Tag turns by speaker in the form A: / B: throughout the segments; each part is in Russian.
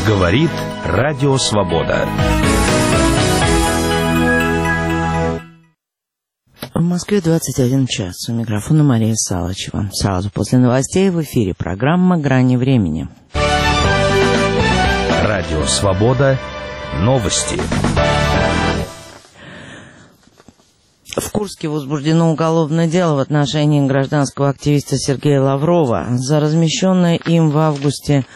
A: Говорит Радио Свобода.
B: В Москве 21 час. У микрофона Мария Салычева. Сразу после новостей в эфире программа «Грани времени».
A: Радио Свобода. Новости.
B: В Курске возбуждено уголовное дело в отношении гражданского активиста Сергея Лаврова за размещенное им в августе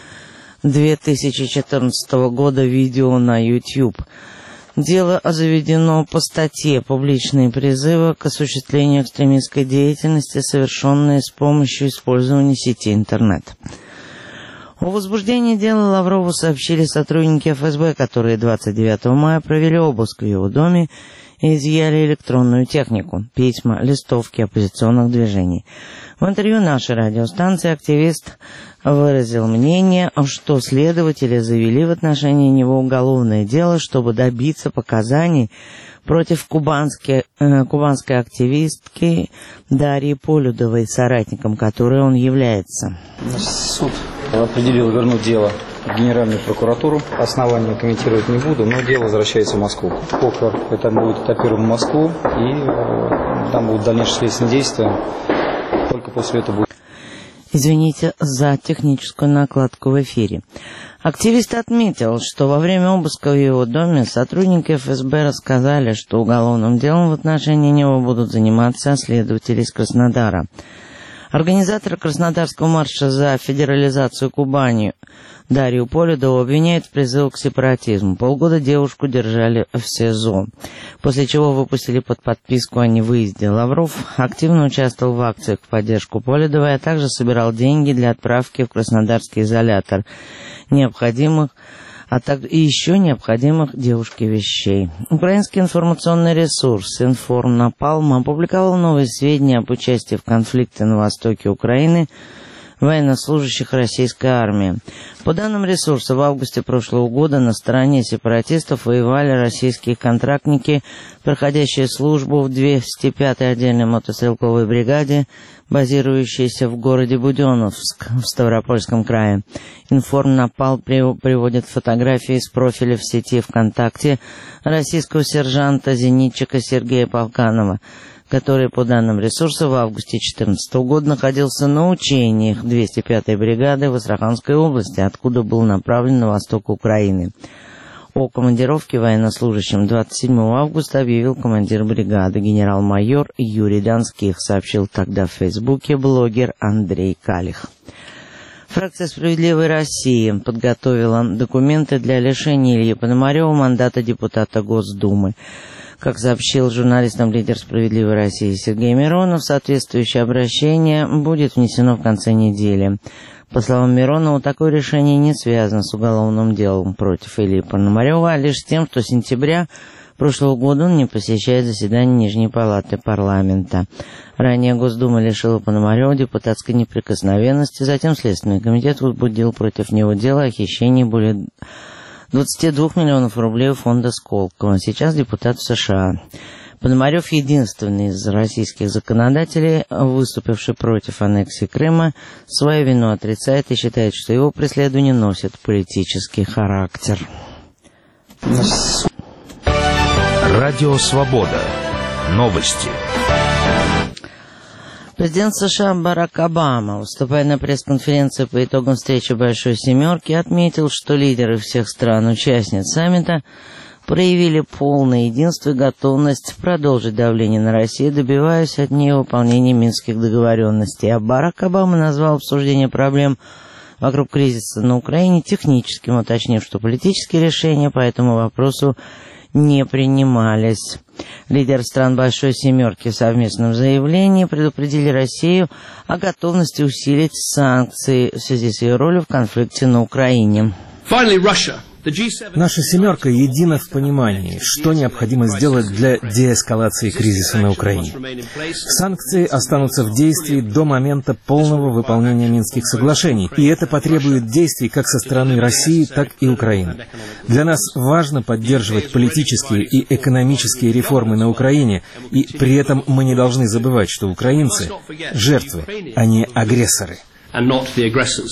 B: 2014 года видео на YouTube. Дело заведено по статье «Публичные призывы к осуществлению экстремистской деятельности, совершенные с помощью использования сети интернет». О возбуждении дела Лаврову сообщили сотрудники ФСБ, которые 29 мая провели обыск в его доме и изъяли электронную технику, письма, листовки оппозиционных движений. В интервью нашей радиостанции активист выразил мнение, что следователи завели в отношении него уголовное дело, чтобы добиться показаний против кубанской активистки Дарьи Полюдовой, соратником которой он является.
C: Суд определил вернуть дело в Генеральную прокуратуру. Основания комментировать не буду, но дело возвращается в Москву. Пока это будет этапировано в Москву, и там будут дальнейшие следственные действия. Только после этого будет.
B: Извините за техническую накладку в эфире. Активист отметил, что во время обыска в его доме сотрудники ФСБ рассказали, что уголовным делом в отношении него будут заниматься следователи из Краснодара. Организатор Краснодарского марша за федерализацию Кубани Дарью Полюдову обвиняют в призыве к сепаратизму. Полгода девушку держали в СИЗО, после чего выпустили под подписку о невыезде. Лавров активно участвовал в акциях в поддержку Полюдовой, а также собирал деньги для отправки в краснодарский изолятор необходимых девушке вещей. Украинский информационный ресурс «Информнапалм» опубликовал новые сведения об участии в конфликте на востоке Украины военнослужащих российской армии. По данным ресурса, в августе прошлого года на стороне сепаратистов воевали российские контрактники, проходящие службу в 205-й отдельной мотострелковой бригаде, базирующейся в городе Буденновск в Ставропольском крае. Информнапалм приводит фотографии с профиля в сети ВКонтакте российского сержанта-зенитчика Сергея Полканова, который, по данным ресурса, в августе 2014 года находился на учениях 205-й бригады в Астраханской области, откуда был направлен на восток Украины. О командировке военнослужащим 27 августа объявил командир бригады генерал-майор Юрий Донских, сообщил тогда в Фейсбуке блогер Андрей Калих. Фракция «Справедливой России» подготовила документы для лишения Ильи Пономарева мандата депутата Госдумы. Как сообщил журналистам лидер «Справедливой России» Сергей Миронов, соответствующее обращение будет внесено в конце недели. По словам Миронова, такое решение не связано с уголовным делом против Ильи Пономарева, а лишь с тем, что с сентября прошлого года он не посещает заседание Нижней палаты парламента. Ранее Госдума лишила Пономарева депутатской неприкосновенности, затем Следственный комитет возбудил против него дело о хищении более 22 миллионов рублей у фонда Сколково. Сейчас депутат в США. Пономарев единственный из российских законодателей, выступивший против аннексии Крыма, свою вину отрицает и считает, что его преследование носит политический характер.
A: Радио Свобода. Новости.
B: Президент США Барак Обама, выступая на пресс-конференции по итогам встречи Большой Семерки, отметил, что лидеры всех стран-участниц саммита проявили полное единство и готовность продолжить давление на Россию, добиваясь от нее выполнения минских договоренностей. А Барак Обама назвал обсуждение проблем вокруг кризиса на Украине техническим, уточнив, что политические решения по этому вопросу не принимались. Лидеры стран Большой Семерки в совместном заявлении предупредили Россию о готовности усилить санкции в связи с ее ролью в конфликте на Украине.
D: Наша «семерка» едина в понимании, что необходимо сделать для деэскалации кризиса на Украине. Санкции останутся в действии до момента полного выполнения Минских соглашений, и это потребует действий как со стороны России, так и Украины. Для нас важно поддерживать политические и экономические реформы на Украине, и при этом мы не должны забывать, что украинцы — жертвы, а не агрессоры.